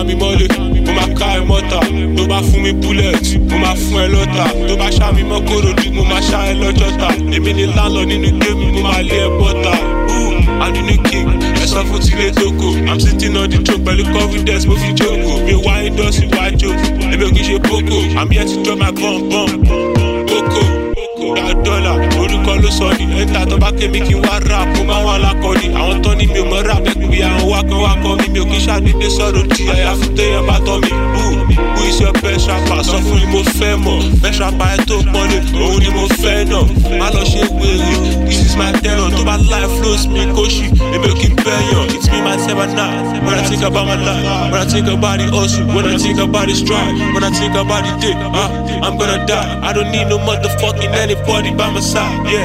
ká mi mọ́lé, mo máa ká ẹ mọ́ta. Tó bá fún mi bullet, mo máa fún ẹ lọ́ta. Tó bá ṣá mi mọ́ Kòròdú, mo máa ṣá ẹ lọ́jọ́ta. Èmi ni landlord nínú géèmù, mo máa lé ẹ bọ́ta. I'm the new king, ẹ sọ fún Tilé Tókò. I'm sitting on the throne pẹ̀lú confidence, mo fi jókòó. Mi wá indọ́sí wá jó, èmi ò kì í ṣe boko. I'm here to drop my bomb. Boko, ra dọ́là, orúkọ ló sọ ni. Ẹ̀ńtà tó bá ké mi kí n wá rap, mo máa wà lákọ̀ọ́ni. Àwọn tán ni mi ò mọ̀ rap, ẹ̀ pé àwọn wákọ̀ mi. Mi ò kì í ṣàdédé sọ̀rọ̀ di àyàfi téèyàn bá tọ́ mi. Who is your best rapper? Sọ fún mi mo fẹ́ mọ̀. Best rapper ẹ tó pọ́nlé, òun ni mo fẹ́ náà. Má lọ ṣe wèrè, this is my tenor. Tó bá life flows mi kóṣì, èmi ò kí n bẹ́yàn. It's me, myself and I. When I think about my life, when I think about the hustle, when I think about the strive, when I think about the day, I'm gonna die. I don't need no motherfucking anybody by my side, yeah.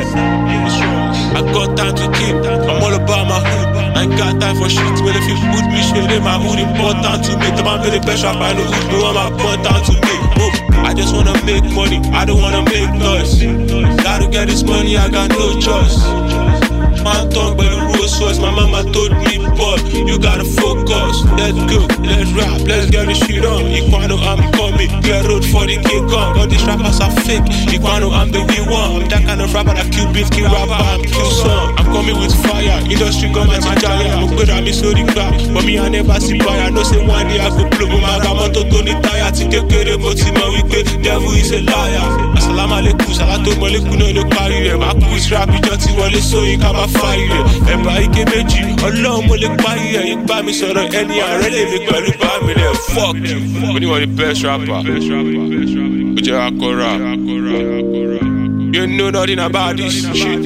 I got time to kill, I'm all about my hood. I ain't got time for shit, well if you put me shit in my hood, important to me. The man really best rapper in the hood, no one important to me. I just wanna make money, I don't wanna make noise. Gotta get this money, I got no choice. My tongue by the road source, my mama told me, boy, you gotta focus. Let's go, let's rap, let's get this shit on. Equano, I'm coming, get road for the king kong. All these rappers are fake, Equano, I'm the real one. I'm that kind of rapper that kill beats, kill rapper, I'm kill song. I'm coming with fire, industry come at my giant. I'm good at me, so the crap, but me I never see fire. No say one day I go blow, my gamoto Tony Taya. Tike kere, but see my wicked, devil is a liar. Assalamu alaikum, salato malaikum, no look party. My quiz rap, you just want to so you come fire. Ẹ̀bà ike méjì, Ọlọ́run mo lè parí ẹ̀. Ipa mi sọ̀rọ̀ ẹni ààrẹ lè mi pẹ̀lú bá mi rẹ̀. Fuck you. Mo ní wọ́n ní best rapper. Ó jẹ́ akọ́ra. You know nothing about this shit.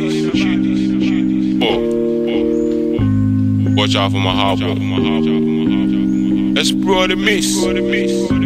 Watch out for my album. Let's pro the miss.